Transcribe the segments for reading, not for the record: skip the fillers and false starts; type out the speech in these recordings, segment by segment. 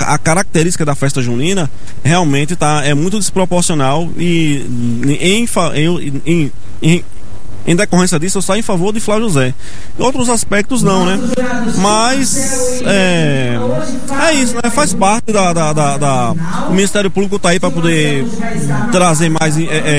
a característica da festa junina realmente é muito desproporcional e em decorrência disso eu saio em favor de Flávio José. Em outros aspectos não, né? Mas é isso, né? Faz parte o Ministério Público tá aí para poder trazer mais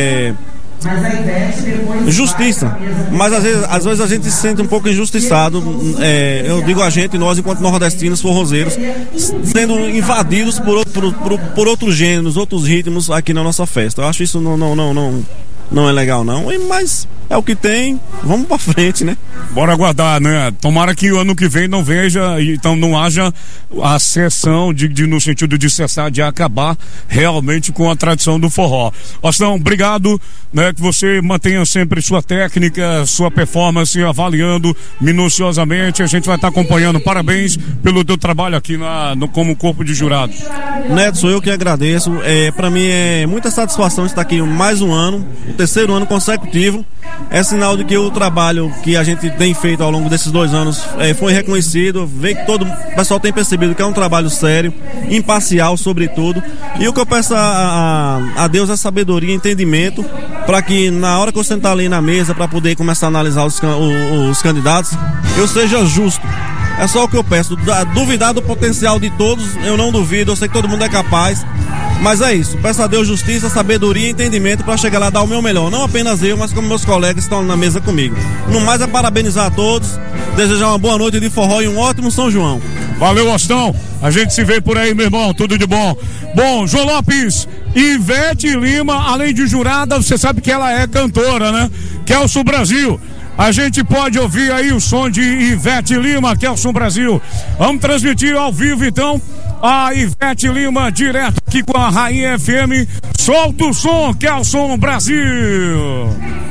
justiça, mas às vezes a gente se sente um pouco injustiçado, eu digo a gente, nós enquanto nordestinos, forrozeiros, sendo invadidos por outros gêneros, outros ritmos aqui na nossa festa. Eu acho isso não é legal não, mas é o que tem, vamos pra frente, né? Bora aguardar, né? Tomara que o ano que vem não veja, então não haja a cessão no sentido de cessar, de acabar realmente com a tradição do forró. Ostão, obrigado, né? Que você mantenha sempre sua técnica, sua performance, avaliando minuciosamente. A gente vai estar acompanhando. Parabéns pelo teu trabalho aqui como corpo de jurado. Neto, sou eu que agradeço. Para mim é muita satisfação estar aqui mais um ano, o terceiro ano consecutivo. É sinal de que o trabalho que a gente tem feito ao longo desses 2 anos foi reconhecido, vê que todo o pessoal tem percebido que é um trabalho sério, imparcial sobretudo, e o que eu peço a Deus é sabedoria e entendimento para que na hora que eu sentar ali na mesa para poder começar a analisar os candidatos, eu seja justo. É só o que eu peço. Duvidar do potencial de todos, eu não duvido, eu sei que todo mundo é capaz. Mas é isso, peço a Deus justiça, sabedoria e entendimento para chegar lá e dar o meu melhor. Não apenas eu, mas como meus colegas que estão na mesa comigo. No mais é parabenizar a todos, desejar uma boa noite de forró e um ótimo São João. Valeu, Ostão. A gente se vê por aí, meu irmão. Tudo de bom. Bom, João Lopes, Ivete Lima, além de jurada, você sabe que ela é cantora, né? Kelson Brasil. A gente pode ouvir aí o som de Ivete Lima, Kelson Brasil. Vamos transmitir ao vivo, então, a Ivete Lima, direto aqui com a Rainha FM. Solta o som, Kelson Brasil.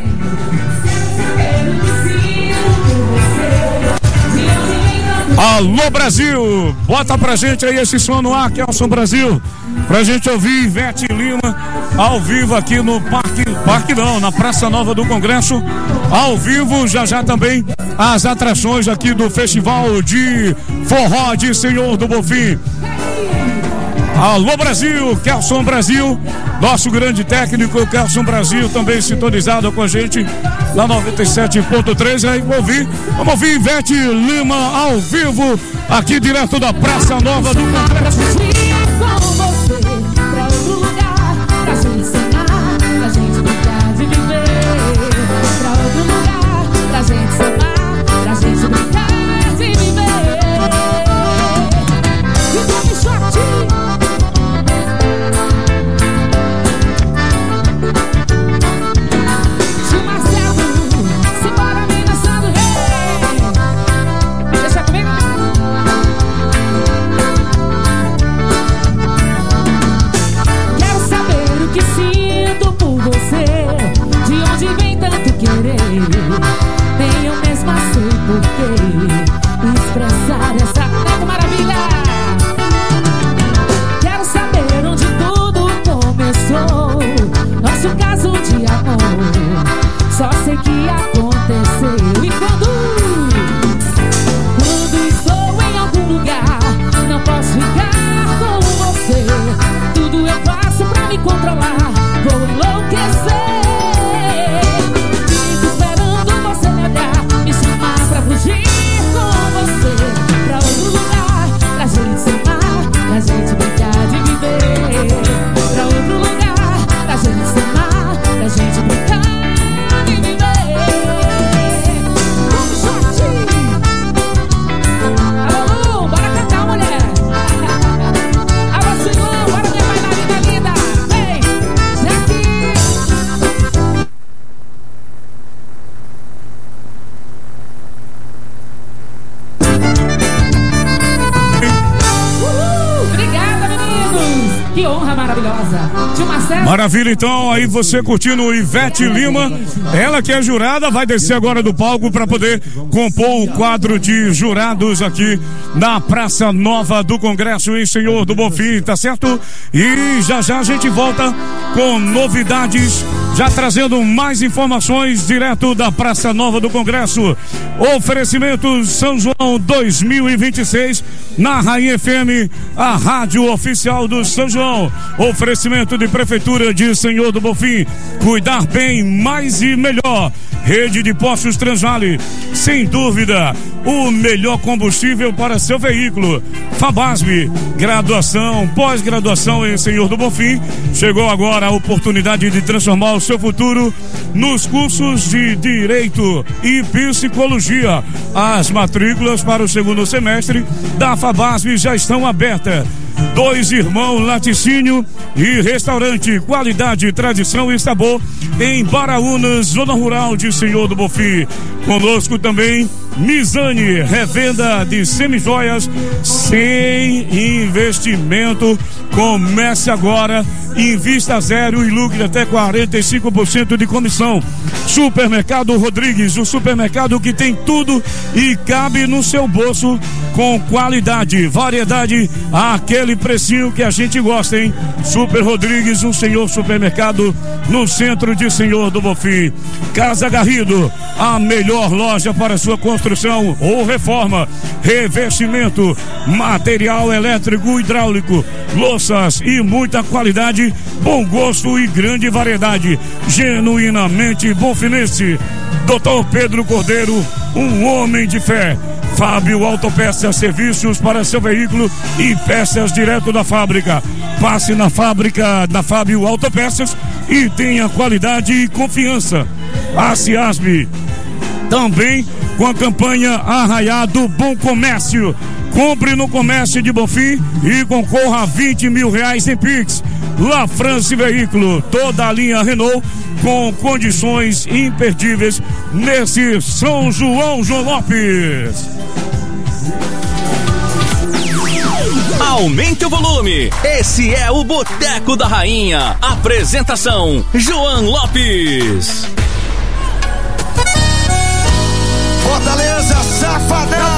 Alô, Brasil, bota pra gente aí esse som no ar, Kelson Brasil, pra gente ouvir Ivete Lima ao vivo aqui no Parque não, na Praça Nova do Congresso, ao vivo, já também as atrações aqui do Festival de Forró de Senhor do Bonfim. Alô, Brasil, Kelson Brasil, nosso grande técnico Kelson Brasil, também sintonizado com a gente lá 97.3. Aí vamos ouvir Ivete Lima ao vivo aqui direto da Praça Nova do Congresso. Que honra maravilhosa. De Marcelo. Maravilha, então, aí você curtindo o Ivete Lima, ela que é jurada, vai descer agora do palco para poder compor o quadro de jurados aqui na Praça Nova do Congresso em Senhor do Bonfim, tá certo? E já já a gente volta com novidades, já trazendo mais informações direto da Praça Nova do Congresso. Oferecimento São João 2026 na Rainha FM, a rádio oficial do São João. Oferecimento de Prefeitura de Senhor do Bonfim, cuidar bem, mais e melhor. Rede de Postos Transvale, sem dúvida, o melhor combustível para seu veículo. Fabasb, graduação, pós-graduação em Senhor do Bonfim. Chegou agora a oportunidade de transformar o seu futuro nos cursos de Direito e Psicologia. As matrículas para o segundo semestre da Fabasb já estão abertas. Dois Irmãos Laticínio e Restaurante, qualidade, tradição e sabor em Baraúna, zona rural de Senhor do Bonfim. Conosco também Mizane, revenda de semijoias sem investimento. Comece agora, invista zero e lucre até 45% de comissão. Supermercado Rodrigues, o supermercado que tem tudo e cabe no seu bolso, com qualidade, variedade, aquele precinho que a gente gosta, hein? Super Rodrigues, um senhor supermercado no centro de Senhor do Bonfim. Casa Garrido, a melhor loja para sua construção ou reforma, revestimento, material elétrico, hidráulico, louças e muita qualidade, bom gosto e grande variedade, genuinamente bonfinense. Dr. Pedro Cordeiro, um homem de fé. Fábio Autopeças, serviços para seu veículo e peças direto da fábrica. Passe na fábrica da Fábio Autopeças e tenha qualidade e confiança. A Ciasb, também com a campanha Arraiá do Bom Comércio. Compre no comércio de Bonfim e concorra a R$20 mil em Pix. La France Veículo, toda a linha Renault com condições imperdíveis nesse São João Lopes. Aumente o volume. Esse é o Boteco da Rainha. Apresentação: João Lopes. Fortaleza, safadão.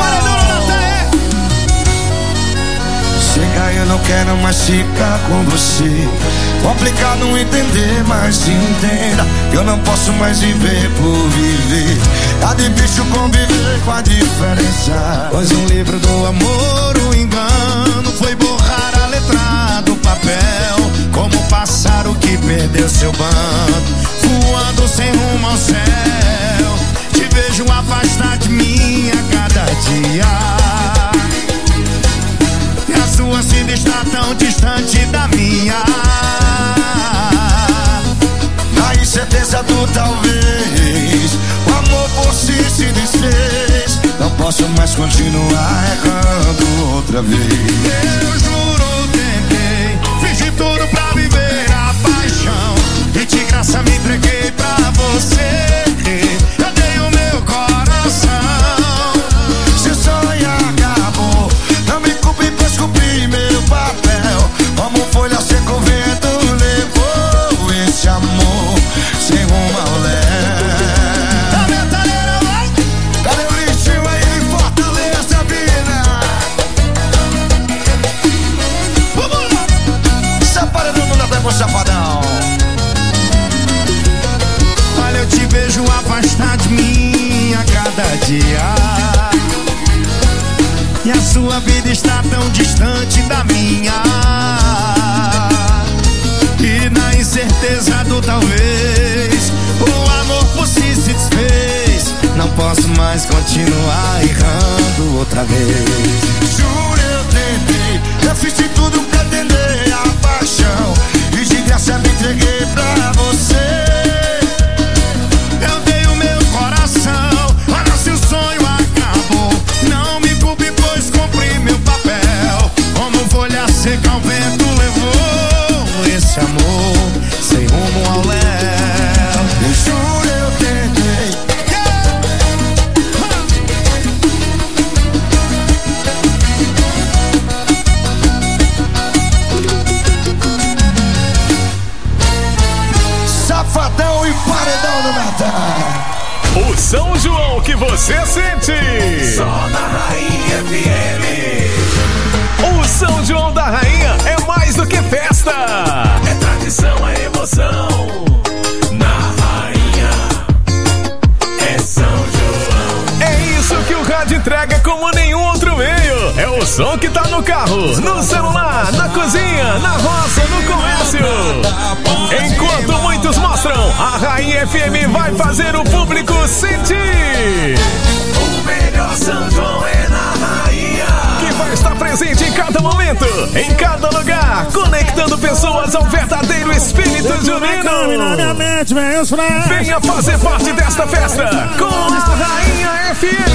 Chega, eu não quero mais ficar com você. Complicado entender, mas entenda. Eu não posso mais viver por viver. Tá difícil conviver com a diferença. Pois um livro do amor, o engano, foi borrar a letra do papel. Como um pássaro que perdeu seu bando, voando sem rumo ao céu. Te vejo afastar de mim a cada dia. E a sua vida está tão distante da minha. Na incerteza do talvez, o amor por si se desfez. Não posso mais continuar errando outra vez. Eu juro, tentei, fiz tudo pra viver a paixão, e de graça me entreguei pra você. Eu dei o meu coração. Se o sonho acabou, não me culpe, pois cumpri meu papel. Como folha seca, o vento levou esse amor sem rumo ao léu. Tá metaleira, vai! Cadê o lixinho aí em Fortaleza, vida? Vamos! Saparadão não dá tempo, safadão. Olha, eu te vejo afastar de mim a cada dia. E a sua vida está tão distante da minha. E na incerteza do talvez, o amor por si se desfez. Não posso mais continuar errando outra vez. Juro, eu tentei, eu fiz de tudo pra atender a paixão, e de graça me entreguei pra você. Eu dei o meu coração, mas se o sonho acabou, não me culpe, pois cumpri meu papel. Como folha seca, o vento levou esse amor sem rumo ao léu. Eu juro, eu tentei. paredão do Natal. O São João que você sente. Só na Rainha FM. O São João da Rainha é mais do que festa. É tradição, é emoção. Na Rainha é São João. É isso que o rádio entrega como nenhum outro meio. É o som que tá no carro, no celular, na cozinha, na roça, no comércio. Enquanto muitos mostram, a Rainha FM vai fazer o público sentir. O melhor São João é na Rainha, Que vai estar presente em cada momento, em cada lugar, conectando pessoas ao verdadeiro espírito junino. Venha fazer parte desta festa com a Rainha FM.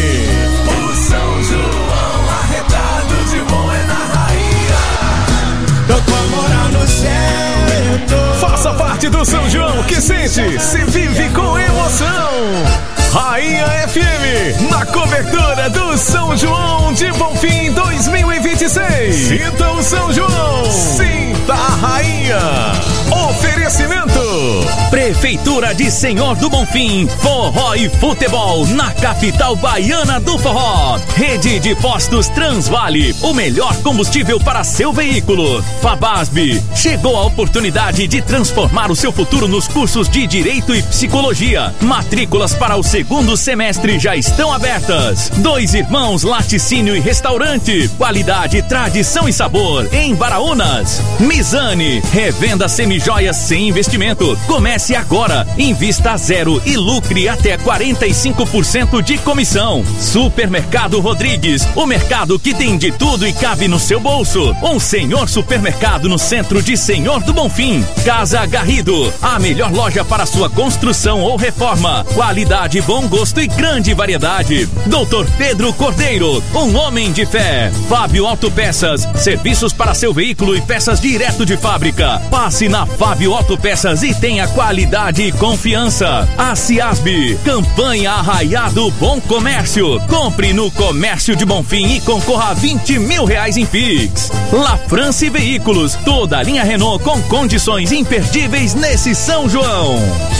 o São João arretado de bom é na Rainha. Tô com a moral no céu, eu tô. Faça parte do São João que sente, se vive com emoção. Rainha FM, na cobertura do São João de Bonfim 2026. Sinta o São João, sinta a Rainha. Oferecimento Prefeitura de Senhor do Bonfim, forró e futebol na capital baiana do forró. Rede de postos Transvale, o melhor combustível para seu veículo. Fabasb, chegou a oportunidade de transformar o seu futuro nos cursos de Direito e Psicologia. Matrículas para o segundo semestre já estão abertas. Dois Irmãos Laticínio e Restaurante, qualidade, tradição e sabor em Baraunas. Mizane, revenda semijoias sem investimento. Comece agora, invista a zero e lucre até 45% de comissão. Supermercado Rodrigues, o mercado que tem de tudo e cabe no seu bolso. Um senhor supermercado no centro de Senhor do Bonfim. Casa Garrido, a melhor loja para sua construção ou reforma. Qualidade, bom gosto e grande variedade. Doutor Pedro Cordeiro, um homem de fé. Fábio Autopeças, serviços para seu veículo e peças direto de fábrica. Passe na Fábio Autopeças e tenha qualidade e confiança. A Ciasb, campanha Arraiado Bom Comércio. Compre no Comércio de Bonfim e concorra a R$20 mil em Pix. La France Veículos, toda a linha Renault com condições imperdíveis nesse São João.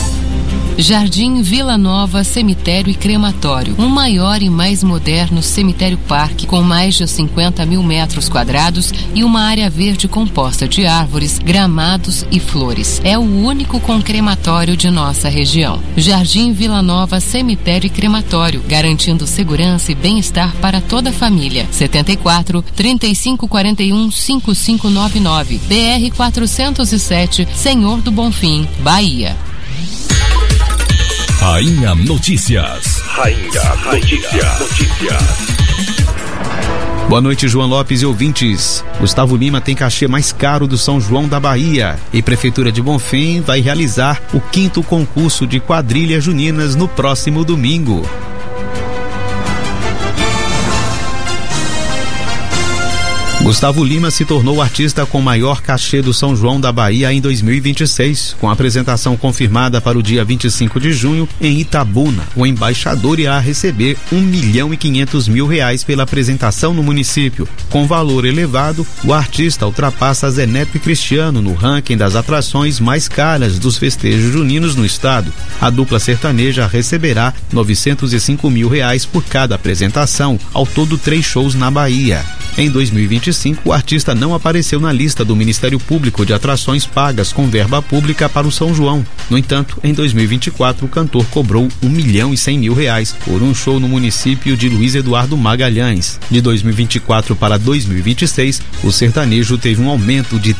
Jardim Vila Nova Cemitério e Crematório, um maior e mais moderno cemitério-parque com mais de 50 mil metros quadrados e uma área verde composta de árvores, gramados e flores. É o único com crematório de nossa região. Jardim Vila Nova Cemitério e Crematório, garantindo segurança e bem-estar para toda a família. 74 3541 5599, BR 407, Senhor do Bonfim, Bahia. Rainha Notícias. Rainha Notícias. Boa noite, João Lopes e ouvintes. Gustavo Lima tem cachê mais caro do São João da Bahia e Prefeitura de Bonfim vai realizar o 5º concurso de quadrilhas juninas no próximo domingo. Gustavo Lima se tornou o artista com maior cachê do São João da Bahia em 2026, com a apresentação confirmada para o dia 25 de junho em Itabuna. O embaixador irá receber R$1.500.000 pela apresentação no município. Com valor elevado, o artista ultrapassa Zé Neto e Cristiano no ranking das atrações mais caras dos festejos juninos no estado. A dupla sertaneja receberá R$905.000 por cada apresentação, ao todo 3 shows na Bahia. Em 2025, o artista não apareceu na lista do Ministério Público de atrações pagas com verba pública para o São João. No entanto, em 2024, o cantor cobrou R$1.100.000 por um show no município de Luiz Eduardo Magalhães. De 2024 para 2026, o sertanejo teve um aumento de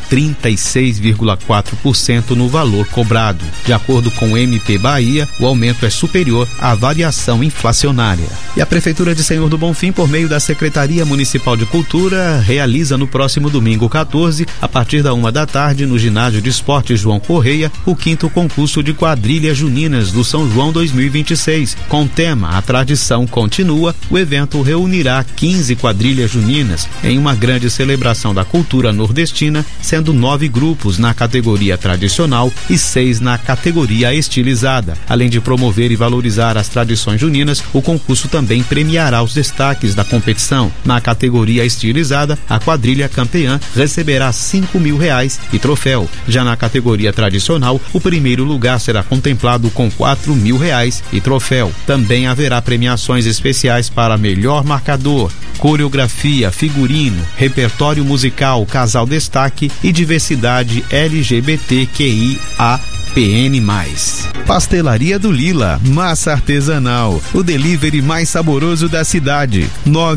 36,4% no valor cobrado. De acordo com o MP Bahia, o aumento é superior à variação inflacionária. E a Prefeitura de Senhor do Bonfim, por meio da Secretaria Municipal de Cultura, realiza no próximo domingo 14, a partir da 1 da tarde, no Ginásio de Esportes João Correia, o 5º concurso de quadrilhas juninas do São João 2026. Com o tema A Tradição Continua, o evento reunirá 15 quadrilhas juninas em uma grande celebração da cultura nordestina, sendo 9 grupos na categoria tradicional e 6 na categoria estilizada. Além de promover e valorizar as tradições juninas, o concurso também premiará os destaques da competição. Na categoria estilizada, A quadrilha campeã receberá R$5.000 e troféu. Já na categoria tradicional, o primeiro lugar será contemplado com R$4.000 e troféu. Também haverá premiações especiais para melhor marcador, coreografia, figurino, repertório musical, casal destaque e diversidade LGBTQIA+. PN+. Pastelaria do Lila, massa artesanal, o delivery mais saboroso da cidade.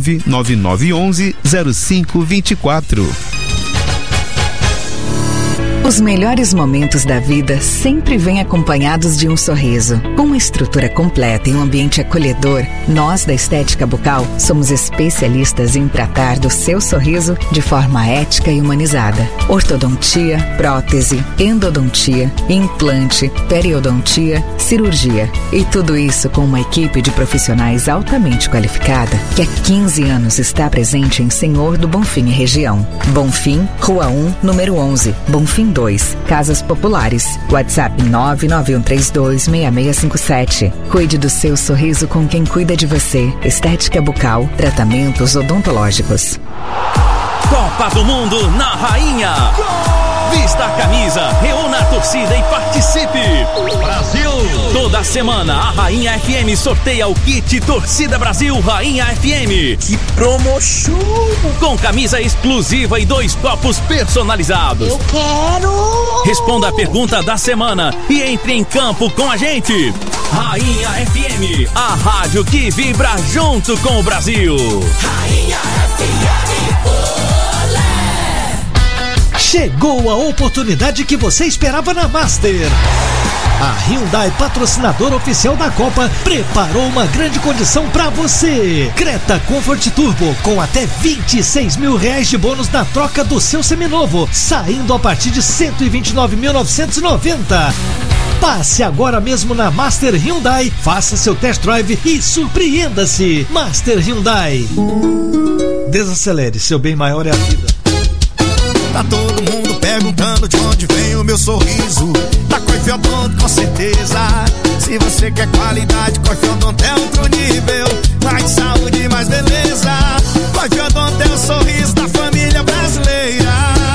99911-0524. Os melhores momentos da vida sempre vêm acompanhados de um sorriso. Com uma estrutura completa e um ambiente acolhedor, nós da Estética Bucal somos especialistas em tratar do seu sorriso de forma ética e humanizada. Ortodontia, prótese, endodontia, implante, periodontia, cirurgia. E tudo isso com uma equipe de profissionais altamente qualificada que há 15 anos está presente em Senhor do Bonfim e região. Bonfim, Rua 1, número 11, Bonfim 2, Casas Populares. WhatsApp 991326657. Cuide do seu sorriso com quem cuida de você. Estética Bucal, tratamentos odontológicos. Copa do Mundo na Rainha. Vista a camisa, reúna a torcida e participe. Brasil! Toda semana a Rainha FM sorteia o kit Torcida Brasil Rainha FM. Que promo show! Com camisa exclusiva e 2 copos personalizados. Eu quero! Responda a pergunta da semana e entre em campo com a gente. Rainha FM, a rádio que vibra junto com o Brasil. Rainha FM. Chegou a oportunidade que você esperava na Master. A Hyundai, patrocinadora oficial da Copa, preparou uma grande condição para você. Creta Comfort Turbo com até R$26.000 de bônus na troca do seu seminovo, saindo a partir de R$129.990. Passe agora mesmo na Master Hyundai, faça seu test drive e surpreenda-se. Master Hyundai. Desacelere, seu bem maior é a vida. Tá todo mundo perguntando de onde vem o meu sorriso. Da Coife Odonto, com certeza. Se você quer qualidade, Coife Odonto é outro nível. Mais saúde, mais beleza. Coife Odonto é o sorriso da família brasileira.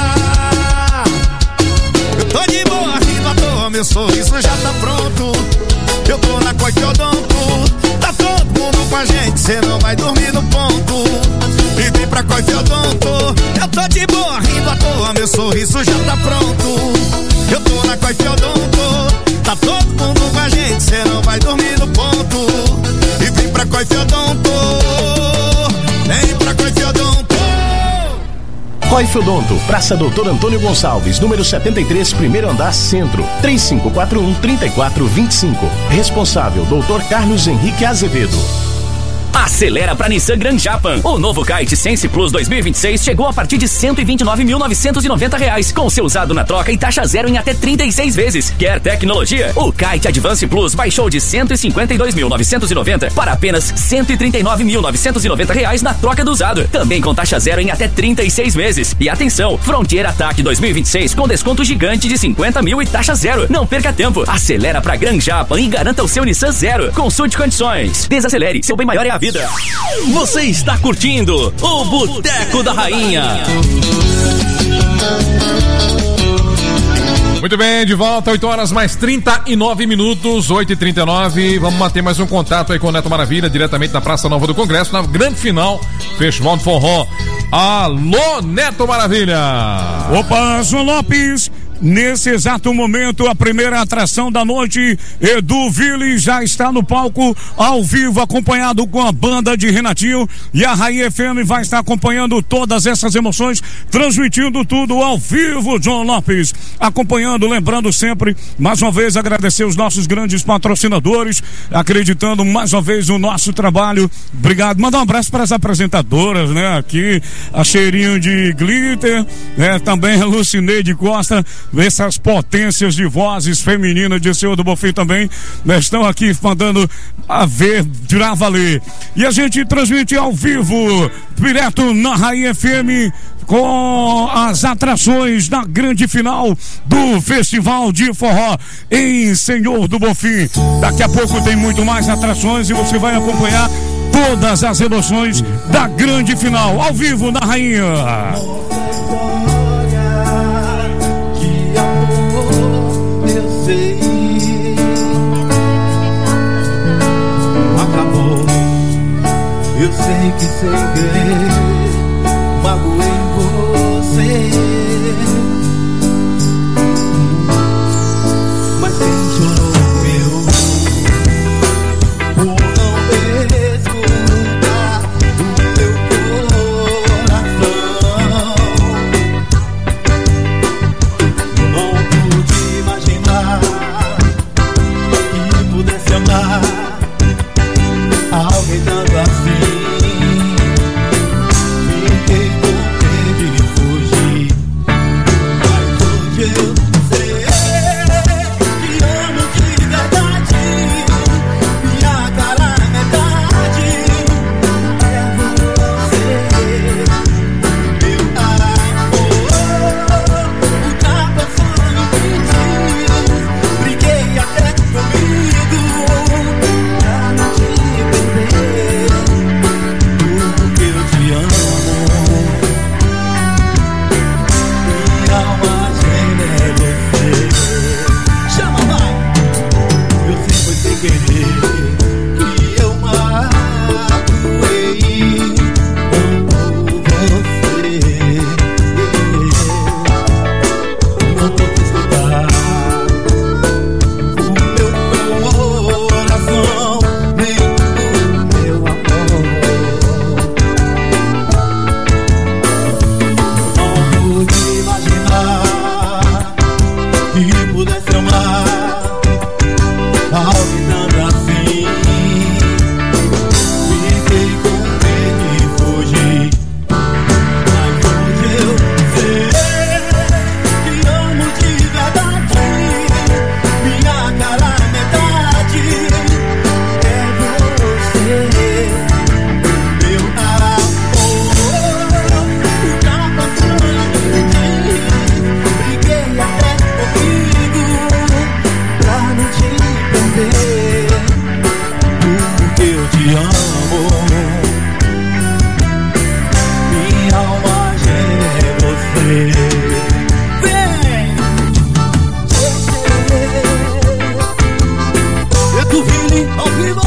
Eu tô de boa, rindo à toa, meu sorriso já tá pronto. Eu tô na Coife Odonto. Tá todo mundo com a gente, cê não vai dormir no ponto. E vem pra Coife Odonto. Eu tô de boa, rindo à toa, meu sorriso já tá pronto. Eu tô na Coife Odonto. Tá todo mundo com a gente, cê não vai dormir no ponto. E vem pra Coife Odonto. Vem pra Coife Odonto. Coife Odonto, Praça Doutor Antônio Gonçalves, número 73, primeiro andar, centro. 3541-3425. Responsável, Dr. Carlos Henrique Azevedo. Acelera pra Nissan Grand Japan. O novo Kite Sense Plus 2026 chegou a partir de R$129.990, com seu usado na troca e taxa zero em até 36 vezes. Quer tecnologia? O Kite Advance Plus baixou de R$152.990 para apenas R$139.990 na troca do usado. Também com taxa zero em até 36 vezes. E atenção, Frontier Attack 2026 com desconto gigante de 50 mil e taxa zero. Não perca tempo. Acelera pra Grand Japan e garanta o seu Nissan Zero. Consulte condições. Desacelere, seu bem maior é a vida. Você está curtindo o Boteco da Rainha. Muito bem, de volta, 8 horas mais 39 minutos, 8h39. Vamos manter mais um contato aí com o Neto Maravilha, diretamente da Praça Nova do Congresso, na grande final, Festival de Forró. Alô, Neto Maravilha! Opa, João Lopes! Nesse exato momento, a primeira atração da noite, Edu Ville já está no palco, ao vivo, acompanhado com a banda de Renatinho, e a Rainha FM vai estar acompanhando todas essas emoções, transmitindo tudo ao vivo. João Lopes, acompanhando, lembrando sempre, mais uma vez, agradecer os nossos grandes patrocinadores, acreditando mais uma vez no nosso trabalho. Obrigado, mandar um abraço para as apresentadoras, né, aqui, a Cheirinho de Glitter, também a Lucineide Costa. Essas potências de vozes femininas de Senhor do Bonfim também estão aqui mandando a ver, tirar valer. E a gente transmite ao vivo, direto na Rainha FM, com as atrações da grande final do Festival de Forró em Senhor do Bonfim. Daqui a pouco tem muito mais atrações e você vai acompanhar todas as emoções da grande final, ao vivo na Rainha. Que amor eu sei acabou. Eu sei que sem querer magoei você, mas quem chorou eu por não escutar o teu coração. Não pude imaginar que pudesse amar alguém tanto assim. Fiquei com medo de fugir, mas hoje eu sei que amo de verdade. Minha cara é metade, é você, meu amor. O tapa só me pediu, briguei até comigo pra não te perder, porque eu te amo. Minha alma gêmea é você. Chama, vai! Eu sei que foi sem querer que eu magoei tanto você. Não vou te escutar o meu coração, nem o meu amor. Não pude imaginar que pudesse amar alguém tanto assim. Fiquei com medo de fugir, mas hoje eu sei que amo de verdade. Minha cara é metade, é você, meu amor. O tapa só me diz, briguei até comigo pra não te perder, porque eu te amo. Minha alma gêmea é você. Vem! É do Vili ao vivo!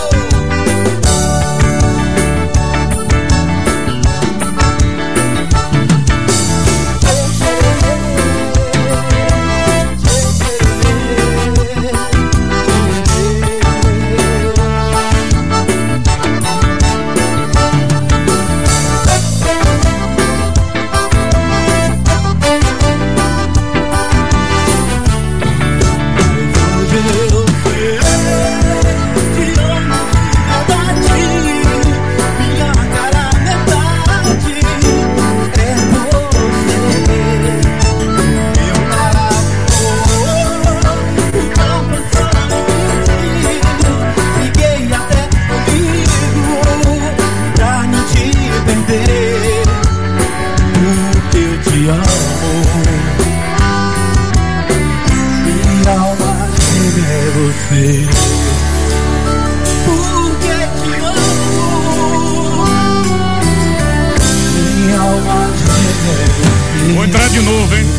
Vou entrar de novo, hein?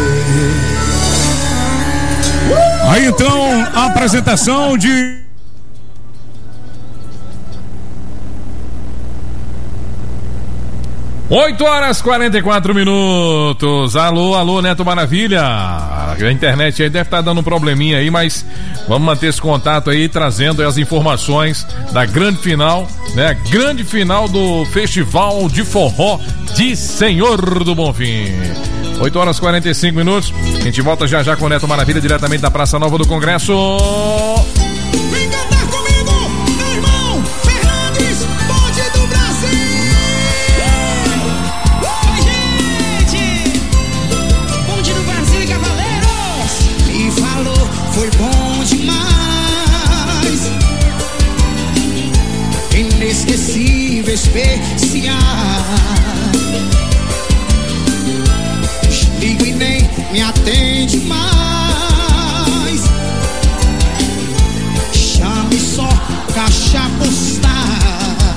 Aí então, a apresentação de 8h44. Alô, Neto Maravilha. A internet aí deve estar dando um probleminha aí, mas vamos manter esse contato aí, trazendo as informações da grande final, né? Grande final do Festival de Forró de Senhor do Bonfim. 8h45. A gente volta já com o Neto Maravilha, diretamente da Praça Nova do Congresso. Vem cantar comigo, meu irmão Fernandes, bonde do Brasil. Oi, gente, bonde do Brasil e Cavaleiros. Me falou, foi bom demais, inesquecível, especial. Ligo e nem me atende mais. Chame só caixa postal.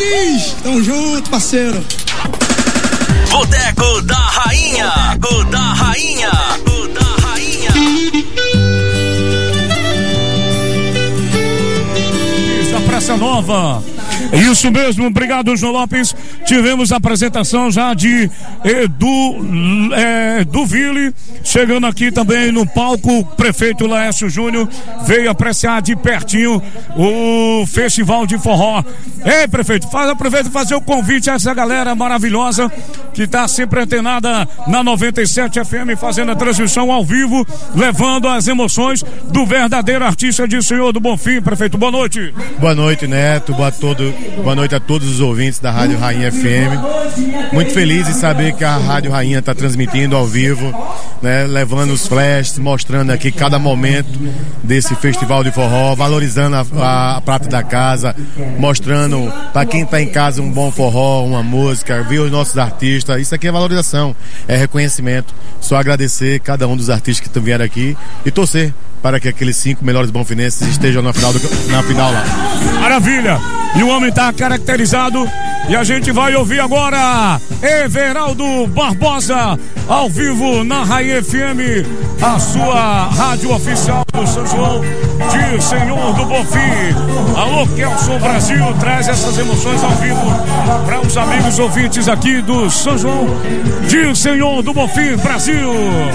Luiz, tamo junto, parceiro. Boteco da Rainha. Boteco da Rainha. Boteco da Rainha. Da Praça Nova. Isso mesmo, obrigado, João Lopes. Tivemos a apresentação já de Edu Ville, chegando aqui também no palco. O prefeito Laércio Júnior veio apreciar de pertinho o Festival de Forró. Ei, prefeito, aproveita fazer o convite a essa galera maravilhosa que está sempre antenada na 97 FM, fazendo a transmissão ao vivo, levando as emoções do verdadeiro artista de Senhor do Bonfim. Prefeito, boa noite. Boa noite, Neto. Boa noite a todos os ouvintes da Rádio Rainha FM. Muito feliz em saber que a Rádio Rainha está transmitindo ao vivo, né, levando os flashes, mostrando aqui cada momento desse festival de forró, valorizando a prata da casa, mostrando para quem está em casa um bom forró, uma música, ver os nossos artistas. Isso aqui é valorização, é reconhecimento. Só agradecer cada um dos artistas que vieram aqui e torcer para que aqueles 5 melhores bonfinenses estejam na final lá. Maravilha! E o homem está caracterizado e a gente vai ouvir agora Everaldo Barbosa ao vivo na Rainha FM, a sua rádio oficial do São João de Senhor do Bonfim. Alô, Kelson Brasil, traz essas emoções ao vivo para os amigos ouvintes aqui do São João de Senhor do Bonfim, Brasil.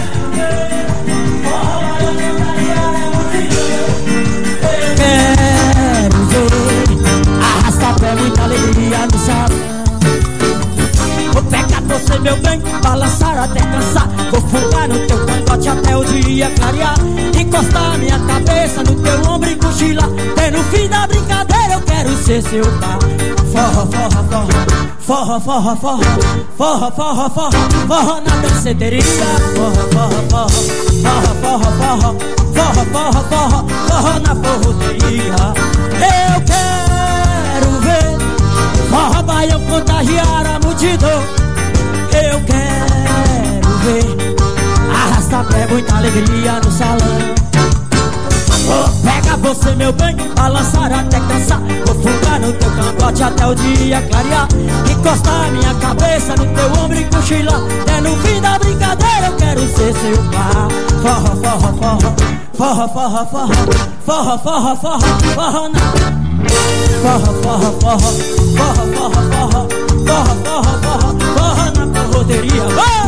Quero ver arrastar pé, muita alegria no salão. Vou pegar você, meu bem, balançar até cansar. Vou fugar no teu cangote até o dia clarear. Encostar minha cabeça no teu ombro e cochilar. Até no fim da brincadeira eu quero ser seu par. Forró, forró, forró, forró, forró, forró, forró, forró, forró, forró na danceteria. Forró, forró, forró, forró, forró, forró, forró, forró, forró na forroteria. Eu quero ver forró baião contagiar a multidão. Eu quero ver arrastar pé, muita alegria no salão. Pega você, meu bem, balançar até cansar. Vou fugar no teu cangote até o dia clarear. Encostar minha cabeça no teu ombro e cochilar. Até no fim da brincadeira eu quero ser seu par. Forró, forró, forró, forró, forró, forró, forró, forró, forró, forró na forró, forró, forró, forró, forró, forró, forró, forró, forró, forró na forroteria.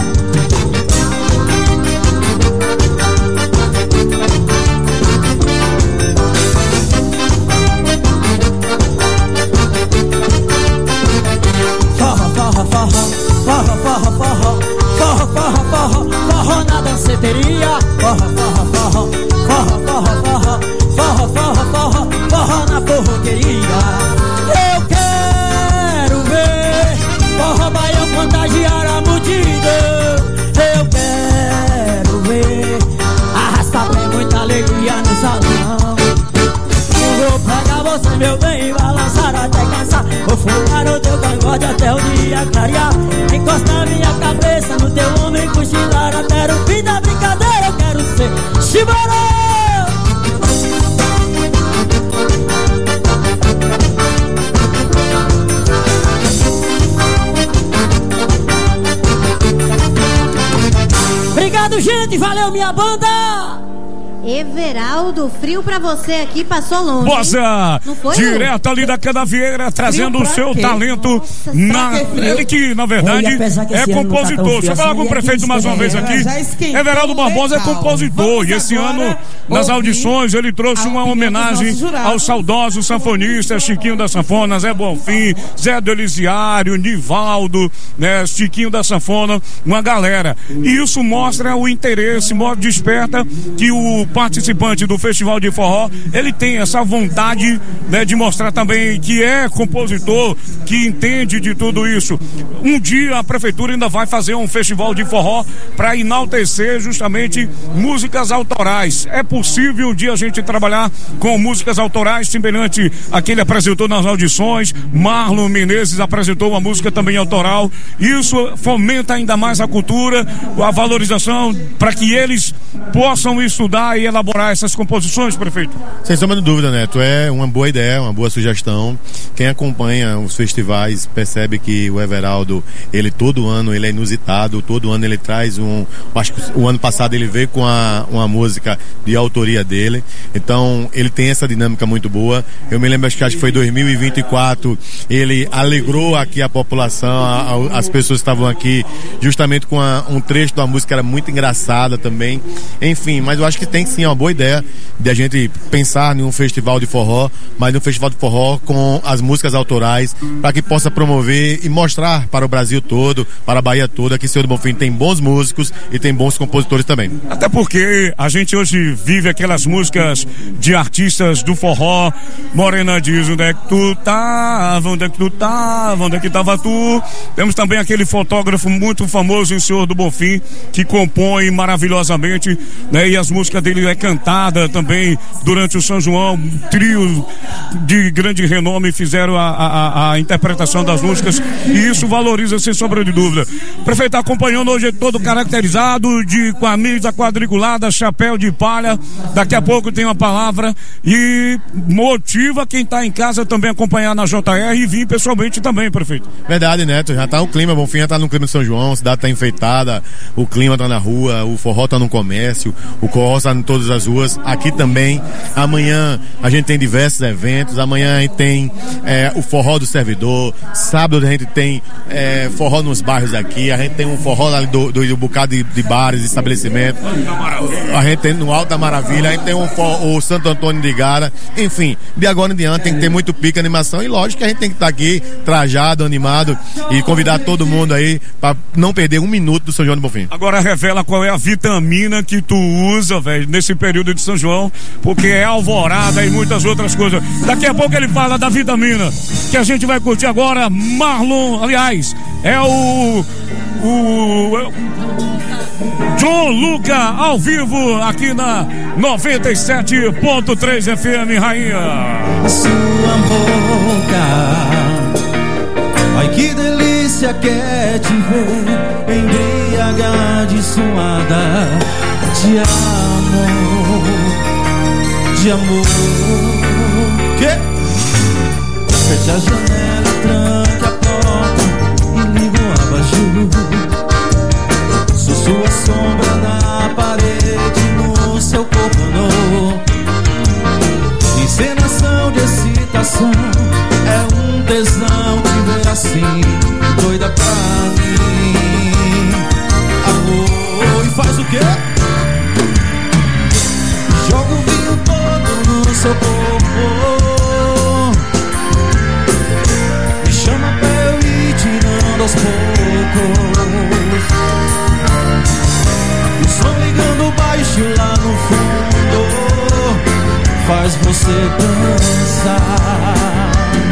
Forró, forró, forró, forró, forró, forró, forró, forró, forró na danceteria. Forró, forró, forró, forró, forró, forró, forró, forró, forró, forró na forroteria. Eu quero ver forró baião contagiar a multidão. Eu quero ver arrastar bem, muita alegria no salão. Vou pegar você, meu bem, e balançar até cansar. Vou fugar no teu cangote até o dia clarear. Encostar minha cabeça no teu ombro e cochilar. Até o fim da brincadeira eu quero ser chimarrão. Obrigado, gente, valeu minha banda. Everaldo, frio pra você aqui, passou longe. Boza, direto ali da Canavieira, trazendo o seu talento. Ele que, na verdade, é compositor. Deixa eu falar com o prefeito mais uma vez aqui. Everaldo Barbosa é compositor. E esse ano, nas audições, ele trouxe uma homenagem aos saudosos sanfonistas, Chiquinho da Sanfona, Zé Bonfim, Zé do Elisiário, Nivaldo, né, Chiquinho da Sanfona, uma galera. E isso mostra o interesse, desperta que o participante do Festival de Forró, ele tem essa vontade, né, de mostrar também que é compositor, que entende de tudo isso. Um dia a prefeitura ainda vai fazer um festival de forró para enaltecer justamente músicas autorais. É possível um dia a gente trabalhar com músicas autorais, semelhante a que ele apresentou nas audições. Marlon Menezes apresentou uma música também autoral. Isso fomenta ainda mais a cultura, a valorização, para que eles possam estudar e e elaborar essas composições, prefeito? Sem sombra de dúvida, Neto, é uma boa ideia, uma boa sugestão. Quem acompanha os festivais percebe que o Everaldo, ele todo ano ele é inusitado, todo ano ele traz acho que o ano passado ele veio com uma música de autoria dele, então ele tem essa dinâmica muito boa. Eu me lembro, acho que foi 2024, ele alegrou aqui a população, as pessoas estavam aqui justamente com um trecho da música, era muito engraçada também, enfim, mas eu acho que tem sim uma boa ideia de a gente pensar em um festival de forró, mas um festival de forró com as músicas autorais, para que possa promover e mostrar para o Brasil todo, para a Bahia toda, que Senhor do Bonfim tem bons músicos e tem bons compositores também. Até porque a gente hoje vive aquelas músicas de artistas do forró. Morena diz: onde é que tu tava, onde é que tu tava, onde é que tava tu. Temos também aquele fotógrafo muito famoso em Senhor do Bonfim, que compõe maravilhosamente, né? E as músicas dele é cantada também durante o São João. Um trio de grande renome fizeram a interpretação das músicas, e isso valoriza sem sombra de dúvida. O prefeito está acompanhando hoje todo caracterizado, de camisa quadriculada, chapéu de palha. Daqui a pouco tem uma palavra e motiva quem está em casa também a acompanhar na JR e vir pessoalmente também, prefeito. Verdade, Neto, já tá o clima, Bonfim já tá no clima de São João, a cidade tá enfeitada, o clima tá na rua, o forró tá no comércio, o forró tá em todas as ruas, aqui também. Amanhã a gente tem diversos eventos, amanhã a gente tem o forró do servidor, sábado a gente tem forró nos bairros aqui, a gente tem um forró ali do bocado de bares, de estabelecimentos, a gente tem no Alto da Maravilha, a gente tem o Santo Antônio de Gara, enfim, de agora em diante tem que ter muito pique, animação, e lógico que a gente tem que estar aqui trajado, animado, e convidar todo mundo aí para não perder um minuto do São João do Bonfim. Agora revela qual é a vitamina que tu usa, velho, nesse período de São João, porque é alvorada e muitas outras coisas. Daqui a pouco ele fala da vitamina que a gente vai curtir agora. Marlon, aliás, é o John Luca ao vivo aqui na 97.3 FM Rainha. Sua boca, ai que delícia que é te ver embriagada e suada de amor, que? Feche a janela, tranque a porta e liga o abajur. Sou sua sombra na parede, no seu corpo nu. Encenação de excitação, é um tesão te ver assim, doida pra mim. Amor, e faz o quê? Joga o vinho todo no seu corpo, me chama pra eu ir tirando aos poucos. O som ligando baixo lá no fundo faz você dançar.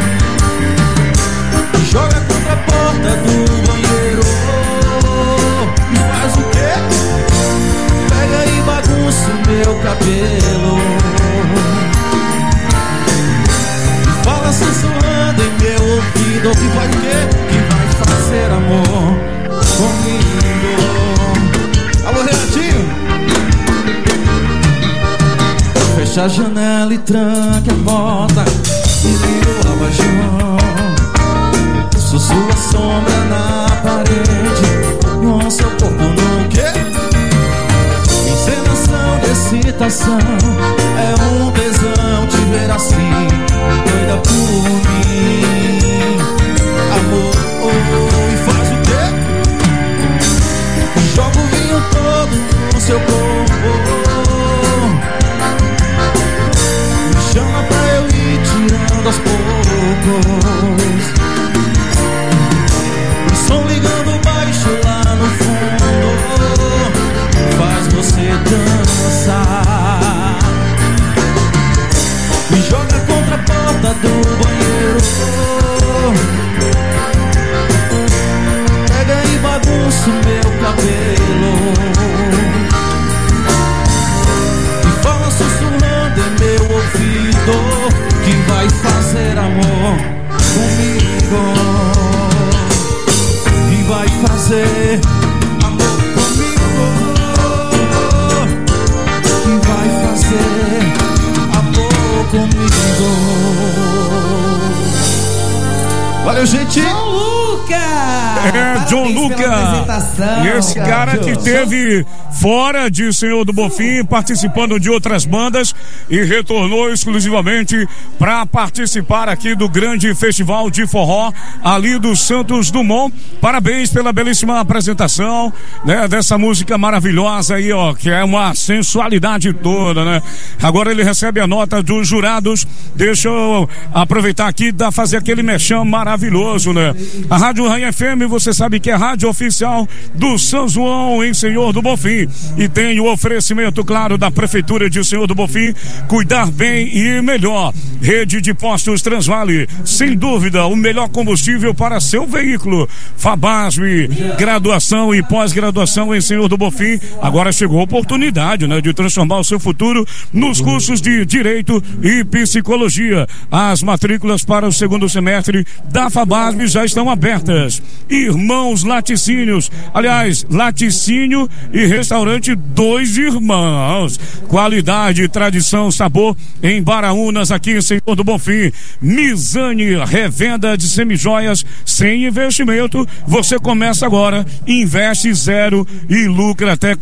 Joga contra a porta do banheiro e faz o quê? Pega e bagunça o meu cabelo e fala sussurrando em meu ouvido que vai o quê? Que vai fazer amor comigo. Alô, Renatinho? Fecha a janela e tranque a porta e liga o abajur. Sou sua sombra na parede, com seu corpo no quê? Encenação de excitação, é um tesão te ver assim, doida por mim. Amor, e faz o quê? Joga o vinho todo no seu corpo, me chama pra eu ir tirando aos poucos. O som ligando baixo lá no fundo faz você dançar. Me joga contra a porta do banheiro, pega e bagunça o meu cabelo e fala sussurrando em meu ouvido que vai fazer amor comigo, que vai fazer amor comigo, que vai fazer minha gente. John Luca! John Luca. E esse cara que teve fora de Senhor do Bonfim, participando de outras bandas e retornou exclusivamente para participar aqui do grande festival de forró ali do Santos Dumont. Parabéns pela belíssima apresentação, né, dessa música maravilhosa aí, ó, que é uma sensualidade toda, né? Agora ele recebe a nota dos jurados. Deixa eu aproveitar aqui e fazer aquele merchan maravilhoso, né? A Rádio Rainha FM, você sabe que é a rádio oficial do São João em Senhor do Bonfim, e tem o oferecimento, claro, da Prefeitura de Senhor do Bonfim. Cuidar bem e melhor. Rede de Postos Transvale, sem dúvida o melhor combustível para seu veículo. Fabasme, graduação e pós-graduação em Senhor do Bonfim. Agora chegou a oportunidade, né, de transformar o seu futuro nos cursos de Direito e Psicologia. As matrículas para o segundo semestre da Fabasme já estão abertas. Irmãos Laticínios, aliás, laticínio e restaurante Dois Irmãos. Qualidade, tradição, sabor em Baraúnas, aqui em Senhor do Bonfim. Mizane, revenda de semijoias sem investimento. Você começa agora, investe zero e lucra até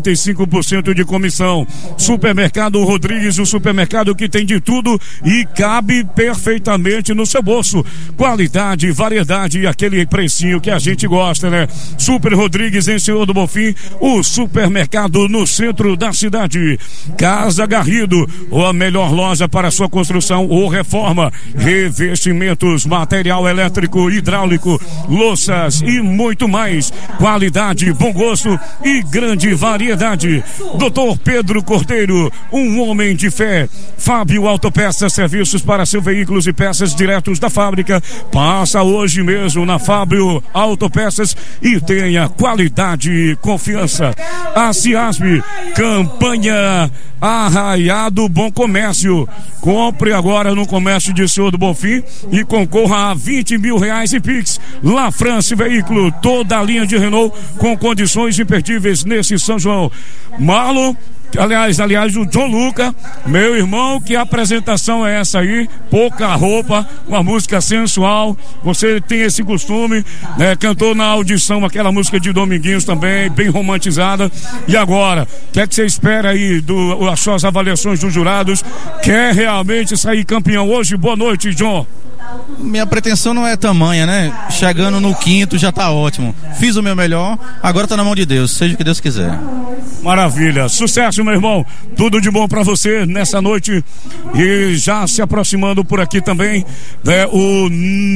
45% de comissão. Supermercado Rodrigues, o supermercado que tem de tudo e cabe perfeitamente no seu bolso. Qualidade, variedade e aquele precinho que a gente gosta, né? Super Rodrigues em Senhor do Bonfim, o supermercado no centro da cidade. Casa Garrido, a melhor loja para sua construção ou reforma. Revestimentos, material elétrico, hidráulico, louças e muito mais. Qualidade, bom gosto e grande variedade. Doutor Pedro Cordeiro, um homem de fé. Fábio Autopeças, serviços para seus veículos e peças diretos da fábrica. Passa hoje mesmo na Fábio Autopeças e tenha qualidade e confiança. A Ciasp, campanha Arraiado Bom Comércio. Compre agora no comércio de Senhor do Bonfim e concorra a R$20 mil em Pix. La France Veículo, toda a linha de Renault com condições imperdíveis nesse São João. Marlon, aliás, o John Luca, meu irmão, que apresentação é essa aí? Pouca roupa, uma música sensual. Você tem esse costume, né? Cantou na audição aquela música de Dominguinhos também, bem romantizada. E agora, o que é que você espera aí das suas avaliações dos jurados? Quer realmente sair campeão hoje? Boa noite, John. Minha pretensão não é tamanha, né? Chegando no quinto já tá ótimo. Fiz o meu melhor, agora tá na mão de Deus, seja o que Deus quiser. Maravilha, sucesso, meu irmão. Tudo de bom pra você nessa noite. E já se aproximando por aqui também, né, o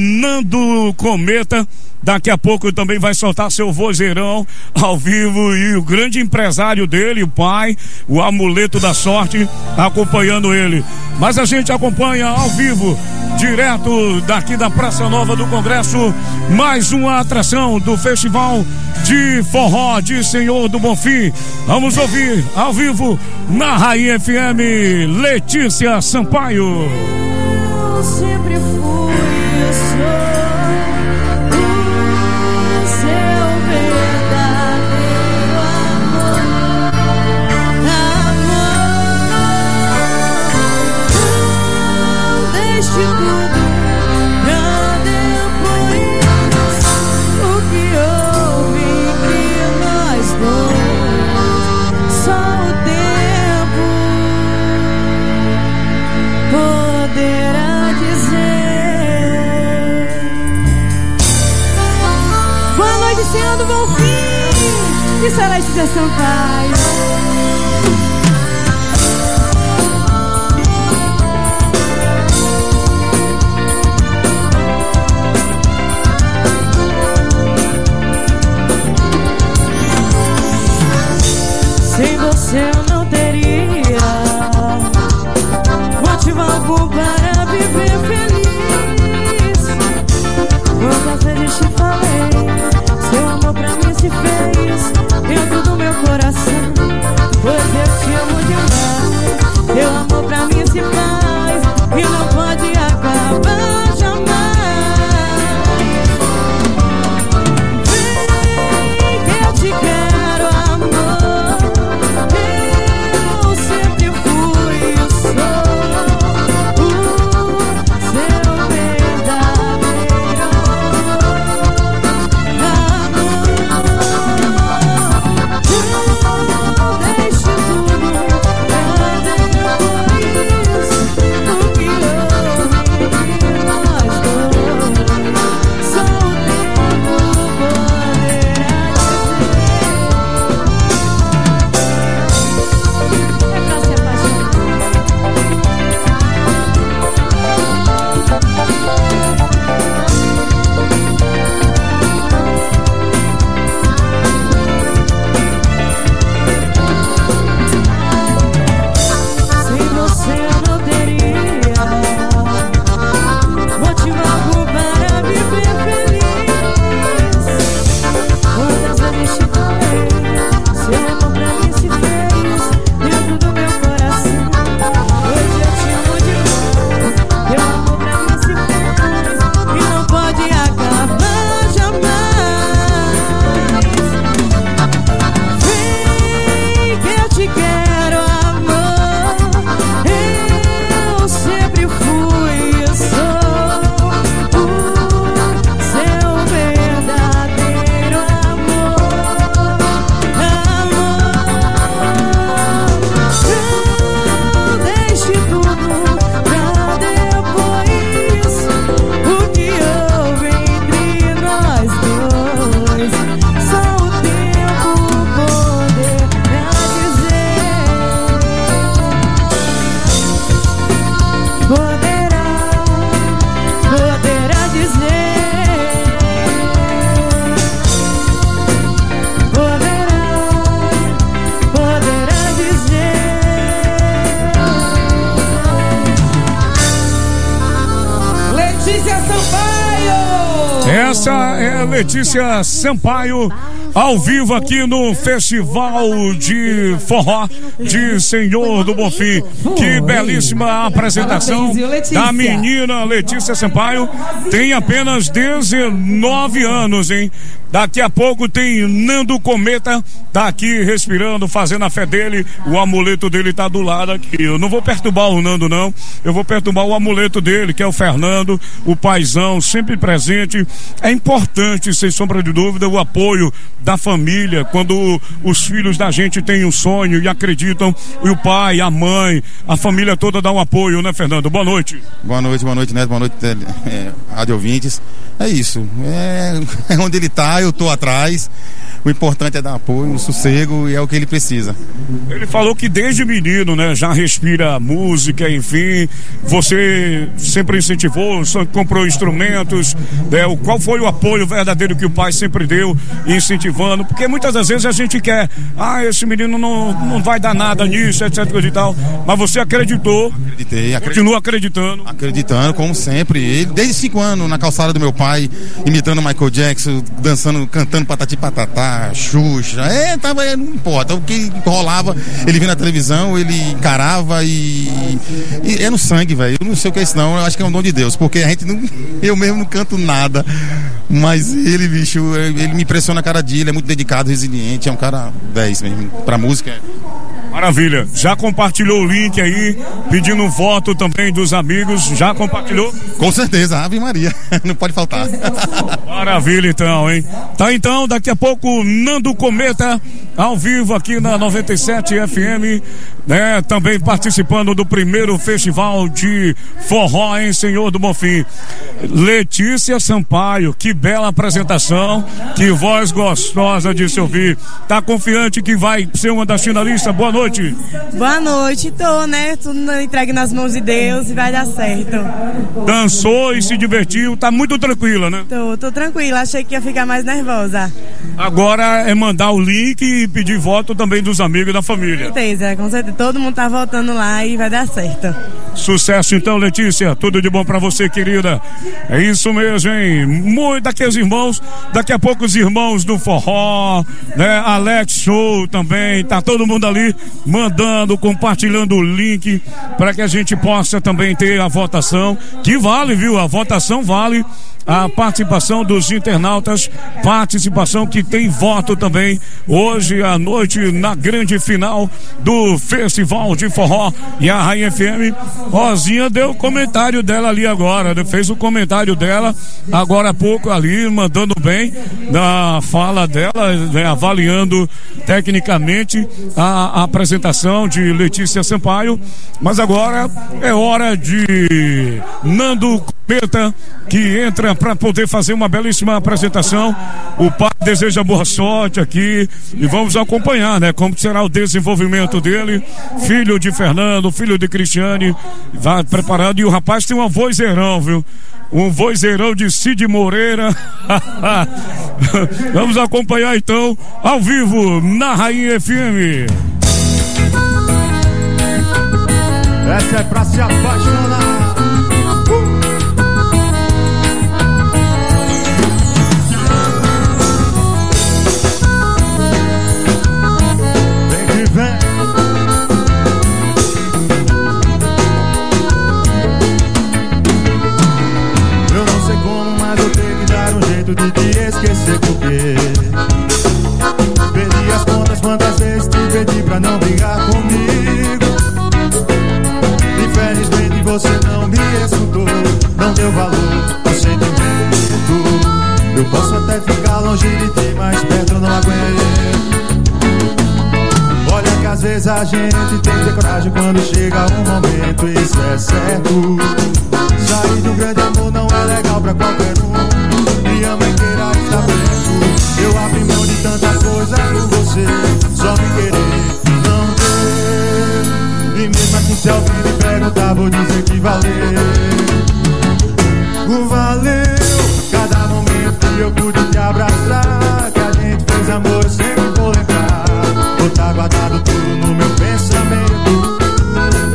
Nando Cometa. Daqui a pouco também vai soltar seu vozeirão ao vivo e o grande empresário dele, o pai, o amuleto da sorte, acompanhando ele. Mas a gente acompanha ao vivo, direto daqui da Praça Nova do Congresso, mais uma atração do Festival de Forró de Senhor do Bonfim. Vamos ouvir ao vivo na Rainha FM, Letícia Sampaio. Eu sempre fui, eu sou Senhor do Bonfim, isso é Letícia Sampaio. Sem você eu não teria motivo algum para viver feliz. Quantas vezes te falei, seu amor pra mim se fez dentro do meu coração. Letícia Sampaio, ao vivo aqui no Festival de Forró de Senhor do Bonfim. Que belíssima apresentação da menina Letícia Sampaio. Tem apenas 19 anos, hein? Daqui a pouco tem Nando Cometa, tá aqui respirando, fazendo a fé dele. O amuleto dele tá do lado aqui. Eu não vou perturbar o Nando, não. Eu vou perturbar o amuleto dele, que é o Fernando, o paizão, sempre presente. É importante, sem sombra de dúvida, o apoio da família, quando os filhos da gente têm um sonho e acreditam, e o pai, a mãe, a família toda dá um apoio, né, Fernando? Boa noite. Boa noite, Neto, boa noite, rádio ouvintes. É isso, é onde ele tá, eu tô atrás. O importante é dar apoio, sossego, e é o que ele precisa. Ele falou que desde menino, né, já respira música, enfim. Você sempre incentivou, comprou instrumentos, né? Qual foi o apoio verdadeiro que o pai sempre deu, incentivando? Porque muitas das vezes a gente quer, esse menino não vai dar nada nisso, etc e tal. Mas você acreditou. Acreditei. Continua acreditando. Acreditando, como sempre. Ele, desde 5 anos, na calçada do meu pai, imitando Michael Jackson, dançando, cantando Patati Patatá, Xuxa, não importa, o que rolava, ele vinha na televisão, ele encarava e é no sangue, velho. Eu não sei o que é isso, não. Eu acho que é um dom de Deus, porque a gente não, eu mesmo não canto nada, mas ele, bicho, ele me impressiona cada dia. Ele é muito dedicado, resiliente, é um cara 10 mesmo, pra música. Maravilha, já compartilhou o link aí, pedindo voto também dos amigos, já compartilhou? Com certeza, Ave Maria, não pode faltar. Maravilha então, hein? Tá, então, daqui a pouco Nando Cometa, ao vivo aqui na 97 FM, né? Também participando do primeiro festival de forró em Senhor do Bonfim. Letícia Sampaio, que bela apresentação, que voz gostosa de se ouvir. Tá confiante que vai ser uma das finalistas? Boa noite. Boa noite, tô, né? Tudo entregue nas mãos de Deus e vai dar certo. Dançou e se divertiu, tá muito tranquila, né? Tô tranquila, achei que ia ficar mais nervosa. Agora é mandar o link e pedir voto também dos amigos e da família. Com certeza, todo mundo tá votando lá e vai dar certo. Sucesso então, Letícia, tudo de bom pra você, querida. É isso mesmo, hein? Muito daqueles irmãos, daqui a pouco os irmãos do forró, né? Alex Show também, tá todo mundo ali mandando, compartilhando o link para que a gente possa também ter a votação, que vale, viu? A votação vale. A participação dos internautas, participação que tem voto também hoje à noite na grande final do Festival de Forró. E a Rainha FM, Rosinha deu o comentário dela ali agora, né? Fez o comentário dela agora há pouco ali, mandando bem na fala dela, né? Avaliando tecnicamente a apresentação de Letícia Sampaio. Mas agora é hora de Nando Cometa, que entra para poder fazer uma belíssima apresentação. O pai deseja boa sorte aqui e vamos acompanhar, né, como será o desenvolvimento dele. Filho de Fernando, filho de Cristiane, vai preparando. E o rapaz tem um vozeirão, viu? Um vozeirão de Cid Moreira. Vamos acompanhar então ao vivo na Rainha FM. Essa é pra se apaixonar. Eu não sei como, mas eu tenho que dar um jeito de te esquecer, porque perdi as contas quantas vezes te pedi pra não brigar comigo. Infelizmente você não me escutou, não deu valor ao sentimento. Eu posso até ficar longe de ti, mas perto eu não aguento. Olha que às vezes a gente tem que ter coragem quando chega um momento, isso é certo. Sair de um grande amor não é legal pra qualquer um. Minha mãe queira estar perto. Eu abri mão de tanta coisa por você, só me querer não ter. E mesmo assim se alguém me perguntar, vou dizer que valeu. Valeu cada momento que eu pude te abraçar, que a gente fez amor, eu sempre vou lembrar. Vou tá guardado tudo no meu pensamento.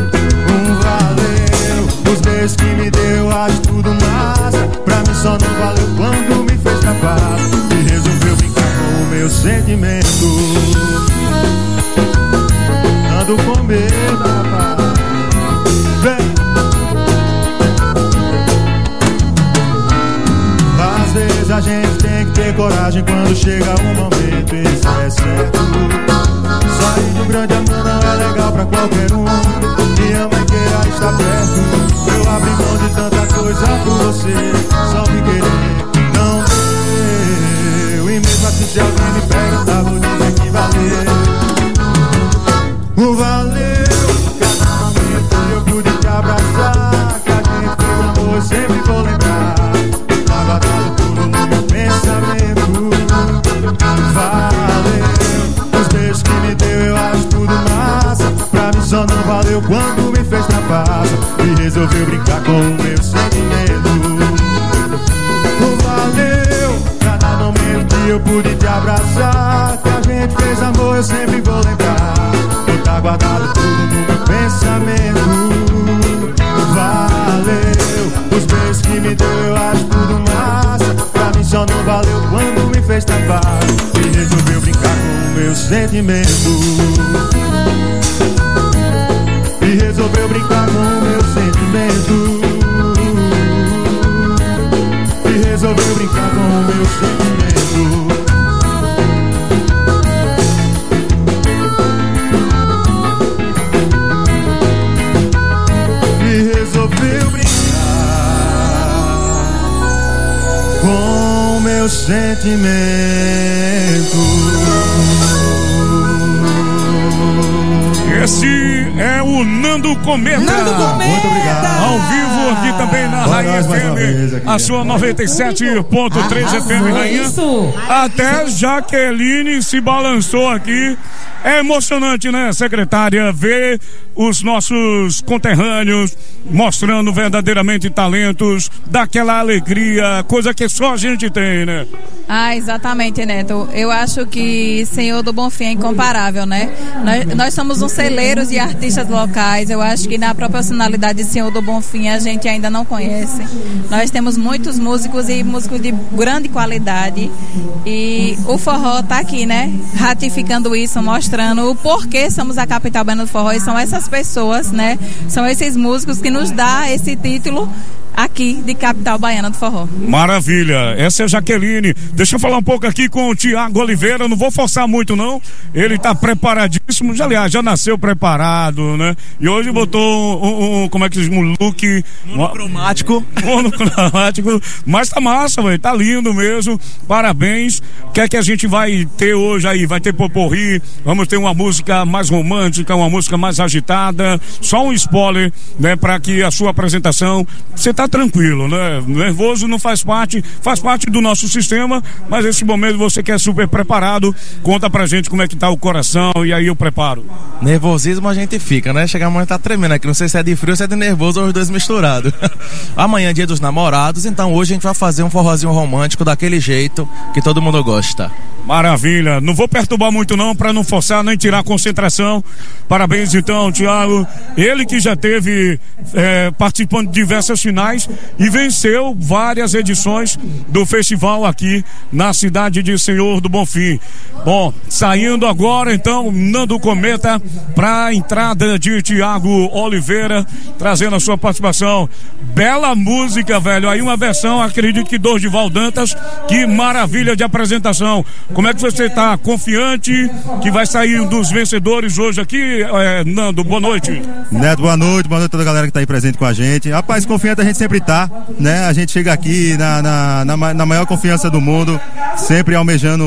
Valeu os beijos que me deu, acho tudo massa. Pra mim só não valeu sentimento. Ando com medo, rapaz. Vem. Às vezes a gente tem que ter coragem quando chega um momento, isso é certo. Sair do grande amor não é legal pra qualquer um. Minha mãe queira estar perto. Eu abri mão de tanta coisa por você. Só me querer não deu. E mesmo assim se alguém me perguntar, vou dizer que valeu. Valeu. Cada momento eu pude te abraçar. Que a gente fez amor, eu sempre vou lembrar. Tá guardado tudo no meu pensamento. Valeu. Os beijos que me deu eu acho tudo massa. Pra mim só não valeu quando me fez trapaça e resolveu brincar com o meu sentimento. Valeu. Cada momento que eu pude te abraçar. Que a gente fez amor eu sempre vou lembrar. Tá guardado tudo no meu pensamento. Valeu. Os beijos que me deu eu acho tudo massa. Pra mim só não valeu quando me fez tapar e resolveu brincar com o meu sentimento. E resolveu brincar com o meu sentimento. E resolveu brincar com o meu sentimento. Com meu sentimento. Esse é o Nando Cometa. Nando Cometa. Muito obrigado. Ao vivo aqui também na Rainha FM, a sua 97.3 FM Rainha. Até Jaqueline se balançou aqui. É emocionante, né, secretária, ver os nossos conterrâneos mostrando verdadeiramente talentos, daquela alegria, coisa que só a gente tem, né? Ah, exatamente, Neto. Eu acho que Senhor do Bonfim é incomparável, né? Nós somos uns celeiros de artistas locais. Eu acho que na proporcionalidade de Senhor do Bonfim a gente ainda não conhece. Nós temos muitos músicos e músicos de grande qualidade. E o forró tá aqui, né? Ratificando isso, mostrando o porquê somos a capital baiana do forró. E são essas pessoas, né? São esses músicos que nos dá esse título aqui de capital baiana do forró. Maravilha, essa é a Jaqueline. Deixa eu falar um pouco aqui com o Tiago Oliveira, não vou forçar muito não, ele tá preparadíssimo, aliás, já nasceu preparado, né? E hoje botou como é que diz, um look monocromático, mas tá massa, velho, tá lindo mesmo, parabéns. O que é que a gente vai ter hoje aí? Vai ter poporri, vamos ter uma música mais romântica, uma música mais agitada, só um spoiler, né, para que a sua apresentação, você tá tranquilo, né? Nervoso não faz parte do nosso sistema, mas esse momento você que é super preparado, conta pra gente como é que tá o coração e aí eu preparo. Nervosismo a gente fica, né? Chega a mãe tá tremendo aqui, não sei se é de frio ou se é de nervoso ou os dois misturados. Amanhã é dia dos namorados, então hoje a gente vai fazer um forrozinho romântico daquele jeito que todo mundo gosta. Maravilha, não vou perturbar muito não para não forçar nem tirar a concentração. Parabéns então, Thiago, ele que já teve participando de diversas finais e venceu várias edições do festival aqui na cidade de Senhor do Bonfim. Bom, saindo agora então Nando Cometa para a entrada de Thiago Oliveira, trazendo a sua participação. Bela música, velho, aí uma versão, acredito que Dorival Dantas, que maravilha de apresentação. Como é que você está? Confiante que vai sair um dos vencedores hoje aqui? Nando, boa noite. Neto, boa noite a toda a galera que está aí presente com a gente. Rapaz, confiante a gente sempre tá, né? A gente chega aqui na maior confiança do mundo, sempre almejando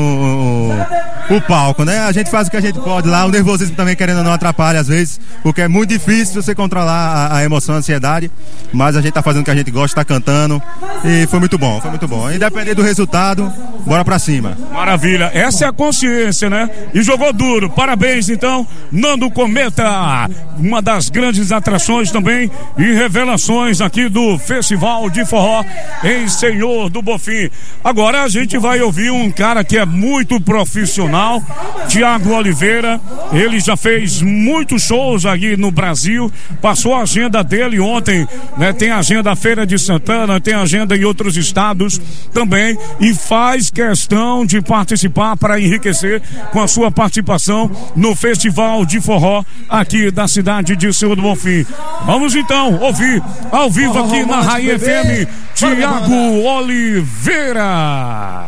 o palco, né? A gente faz o que a gente pode lá, o nervosismo também querendo ou não atrapalha às vezes, porque é muito difícil você controlar a emoção, a ansiedade, mas a gente tá fazendo o que a gente gosta, tá cantando e foi muito bom. Independente do resultado, bora pra cima. Maravilha. Essa é a consciência, né? E jogou duro. Parabéns, então, Nando Cometa, uma das grandes atrações também e revelações aqui do Festival de Forró em Senhor do Bonfim. Agora a gente vai ouvir um cara que é muito profissional, Thiago Oliveira. Ele já fez muitos shows aqui no Brasil, passou a agenda dele ontem, né? Tem agenda da Feira de Santana, tem agenda em outros estados também e faz questão de participar participar, para enriquecer com a sua participação no Festival de Forró aqui da cidade de Senhor do Bonfim. Vamos então ouvir ao vivo aqui na Rainha FM, Tiago Oliveira.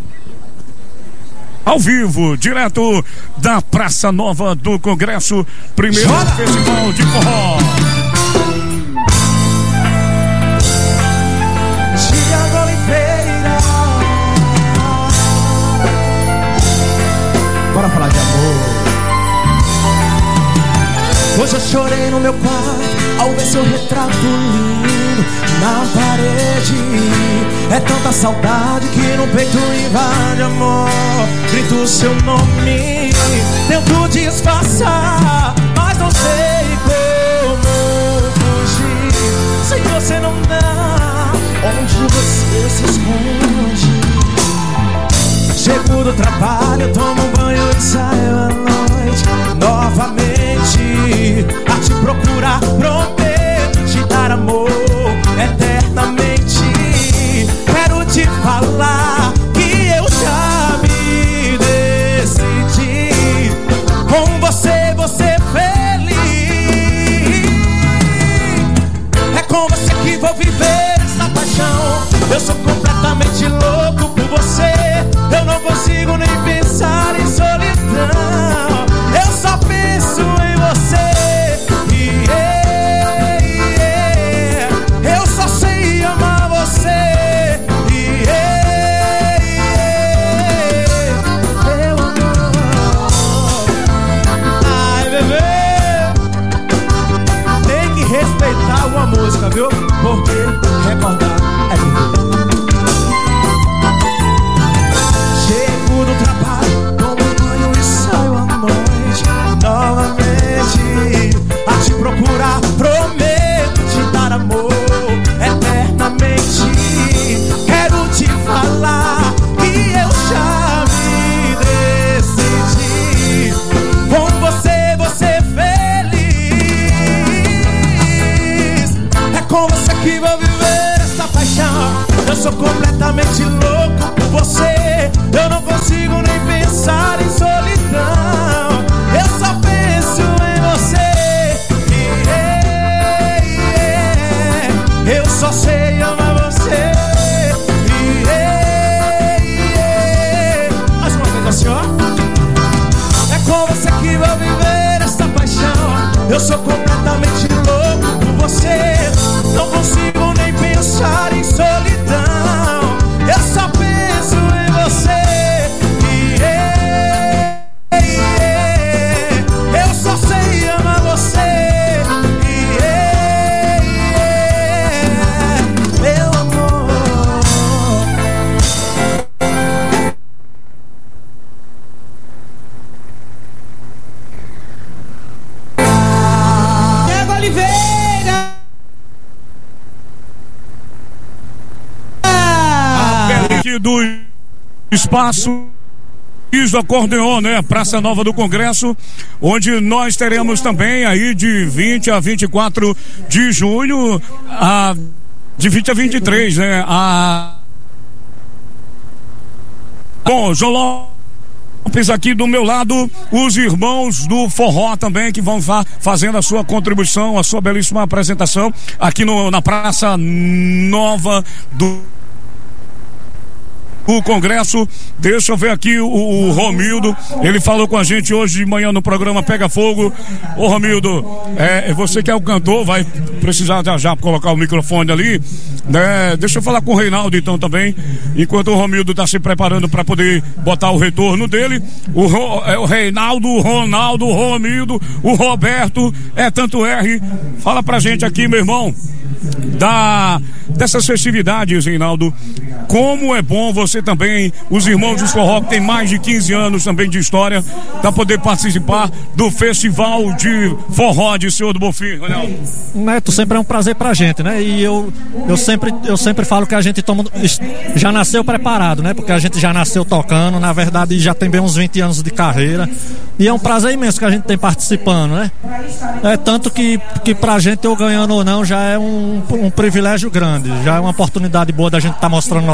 Ao vivo, direto da Praça Nova do Congresso, primeiro Festival de Forró. Tiago Oliveira. Bora falar de amor. Hoje eu chorei no meu quarto ao ver seu retrato lindo na parede. É tanta saudade que no peito invade amor. Grito o seu nome, tento disfarçar, mas não sei como fugir. Sem você não dá, onde você se esconde. Chego do trabalho, tomo um banho e saio à noite novamente a te procurar. Prometo te dar amor eternamente. Quero te falar que eu já me decidi. Com você, você feliz. É com você que vou viver essa paixão. Eu sou completamente louco por você. Eu não consigo nem pensar em solidão. Eu só penso em você. Eu só sei amar você. Meu amor. Ai, bebê, tem que respeitar uma música, viu? Porque recordar é viver. Chego do trabalho, tomo banho e saio à noite novamente a te procurar. Prometo te dar amor eternamente. Quero te falar que eu já me decidi. Com você, você feliz. É com você que vou viver essa paixão. Eu sou completamente louco por você. Eu não consigo nem pensar em solidão. Eu só penso em você. Eu só sei amar você. Mais uma vez assim, ó. É com você que vou viver essa paixão. Eu sou completamente louco por você. Não consigo nem pensar em solidão. Eu só penso em você. Eu só sei amar você. Meu amor. Tiago Oliveira. Aqui do espaço do acordeon, né? Praça Nova do Congresso, onde nós teremos também aí de 20 a 24 de junho, de 20 a 23, né? Bom, João Lopes aqui do meu lado, os irmãos do forró também que vão fazendo a sua contribuição, a sua belíssima apresentação aqui na Praça Nova do Congresso. Deixa eu ver aqui o Romildo, ele falou com a gente hoje de manhã no programa Pega Fogo. Ô Romildo, você que é o cantor, vai precisar já colocar o microfone ali, né? Deixa eu falar com o Reinaldo então também, enquanto o Romildo está se preparando para poder botar o retorno dele. O Reinaldo, o Ronaldo, o Romildo, o Roberto, tanto R. Fala pra gente aqui, meu irmão, dessas festividades, Reinaldo. Como é bom você também, os irmãos dos forró, que tem mais de 15 anos também de história, para poder participar do Festival de Forró de Senhor do Bonfim, Ronaldo. Neto, sempre é um prazer pra gente, né? E eu sempre falo que a gente já nasceu preparado, né? Porque a gente já nasceu tocando, na verdade já tem bem uns 20 anos de carreira. E é um prazer imenso que a gente tem participando, né? É tanto que pra gente, eu ganhando ou não, já é um privilégio grande, já é uma oportunidade boa da gente estar mostrando nosso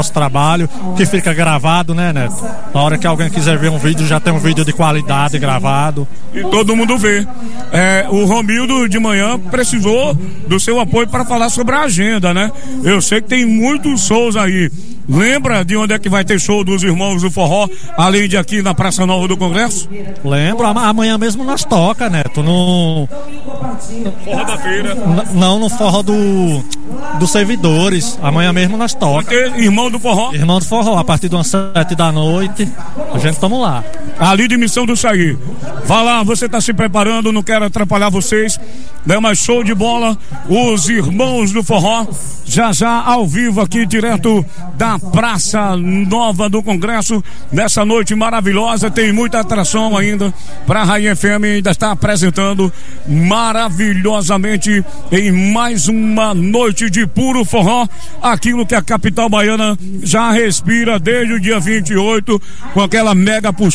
nosso trabalho, que fica gravado, né, Neto? Na hora que alguém quiser ver um vídeo, já tem um vídeo de qualidade gravado. E todo mundo vê. O Romildo de manhã precisou do seu apoio para falar sobre a agenda, né? Eu sei que tem muitos shows aí. Lembra de onde é que vai ter show dos Irmãos do Forró, além de aqui na Praça Nova do Congresso? Lembro, amanhã mesmo nós toca, Neto, no Forró da Feira. Não, no Forró dos Servidores. Amanhã mesmo nós toca. Vai ter Irmão do Forró? Irmão do Forró, a partir das 7 da noite, a gente estamos lá. Ali de Missão do Saí. Vá lá, você está se preparando, não quero atrapalhar vocês, né? Mas show de bola, os Irmãos do Forró, já ao vivo aqui, direto da Praça Nova do Congresso, nessa noite maravilhosa. Tem muita atração ainda para a Rainha FM, ainda está apresentando maravilhosamente em mais uma noite de puro forró, aquilo que a capital baiana já respira desde o dia 28, com aquela mega puxada